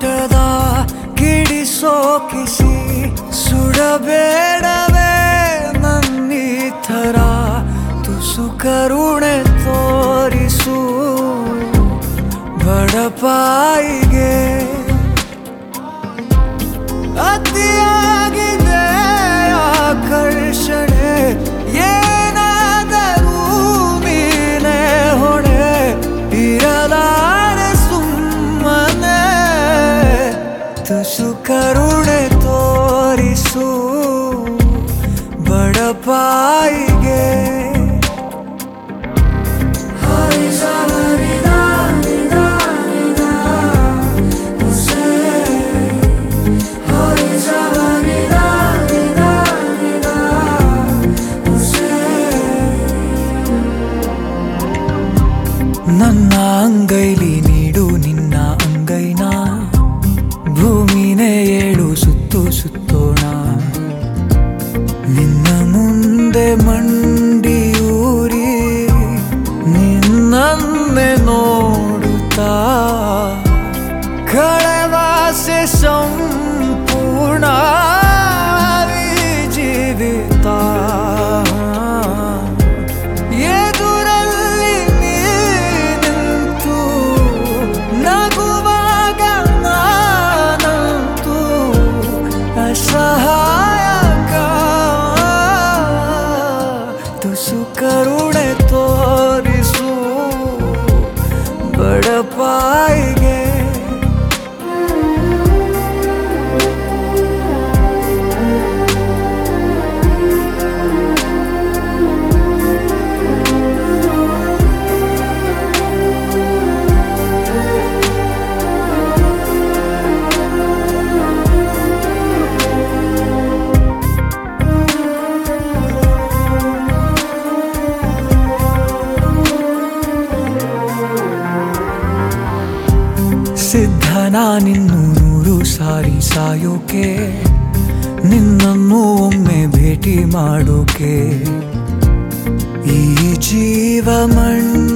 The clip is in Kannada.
ನೋಟದ ಕಿಡಿಸೋಕಿಸಿ ಸುಡಬೇಡವೇ ನನ್ನೀ ಥರ ತುಸು ಕರುಣೆ ತೋರಿಸು ಬಡಪಾಯಿಗೆ ಅತಿಯಾಗಿದೆ ಆಕರ್ಷಣೆ ಏನಾದರೂ ನೀನೇ ಹೊಣೆ ಇರಲಾರೆ ಸುಮ್ಮನೆ ತುಸು ಕರುಣೆ ತೋರಿಸು ಬಡಪಾಯಿಗೆ ನನ್ನ ಅಂಗೈಲಿ ನೀಡು ನಿನ್ನ ಅಂಗೈನ ಭೂಮಿನೇ ಏಳು ಸುತ್ತು ಸುತ್ತೋಣ ನಿನ್ನ ಮುಂದೆ ಮಂಡಿಯೂರಿ ನಿನ್ನನ್ನೇ ನೋಡುತ್ತಾ ಕಳೆವಾಸೆ ಸಂಪೂರ್ಣ ಜೀವಿತ ಸಹಾಯಕ ತುಸು ಕರುಣೆ ತೋರಿಸು ಬಡಪಾಯಿಗೆ ಸಿದ್ಧನ ನಿನ್ನು 100 ಸಾರಿ ಸಾಯೋಕೆ ನಿನ್ನನ್ನು ಒಮ್ಮೆ ಭೇಟಿ ಮಾಡೋಕೆ ಈ ಜೀವ ಮಣ್ಣು